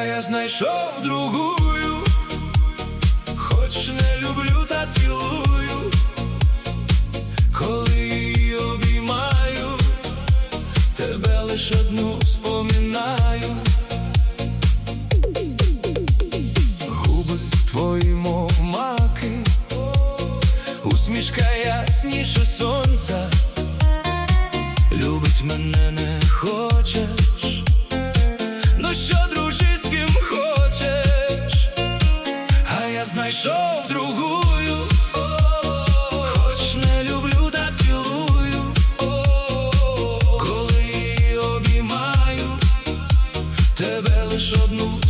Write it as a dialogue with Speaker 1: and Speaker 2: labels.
Speaker 1: я знайшов другую, хоч не люблю та цілую, коли її обіймаю, тебе лиш одну споминаю. Губи твої, мов маки, усмішка ясніше сонця. Любить мене не хочеш, ну що, дружи, з ким хочеш. А я знайшов другую, хоч не люблю та цілую, коли її обіймаю, тебе лиш одну